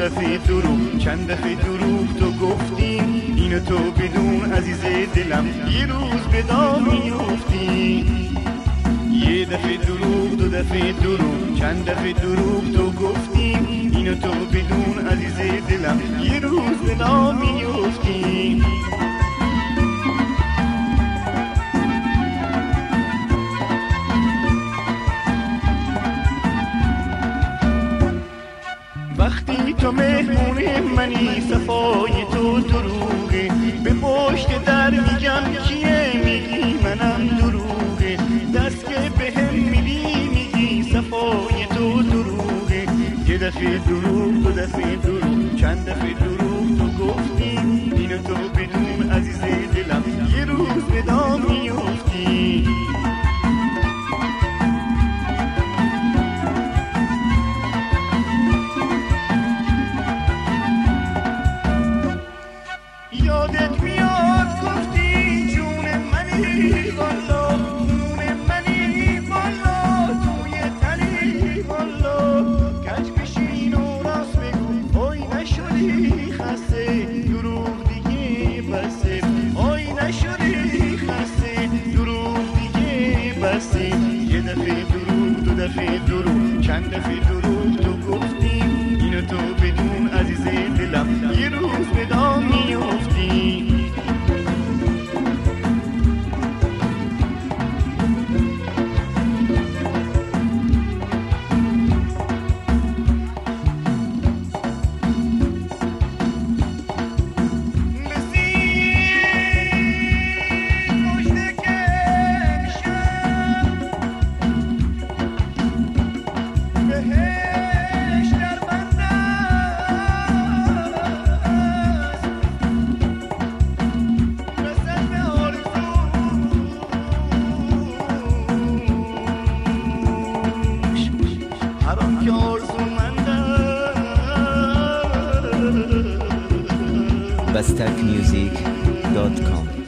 دفعه دروغ، چند دفعه دروغ تو گفتی، اینو تو بدون عزیز دلم یه روز به دام میفتی. یه دفعه دروغ، دو دفعه دروغ، چند دفعه دروغ تو گفتی، اینو تو بدون عزیز دلم یه روز به دام میفتی. وقتی تو مهمون منی صفای تو دروغه، به پشت در میگم کیه، میگی منم دروغه. دست که به هم میدی میگی صفای تو دروغه. یه دفعه دروغ، دو دفعه دروغ، چند دفعه دروغ تو گفتی، اینو تو بدون عزیز دلم یه روز به دام میفتی. یادت میاد گفتی جون منی والا، جون منی والا، توی تنی والا، کج بشین و راست بگو، آی نشدی خسته، دروغ دیگه بسه، آی نشدی خسته، دروغ دیگه بسه. یه دفعه دروغ، دو دفعه دروغ، چند دفعه دروغ تو گفتی، اینو تو بدون عزیز دلم یه روز به دام میفتی. bastakmusic.com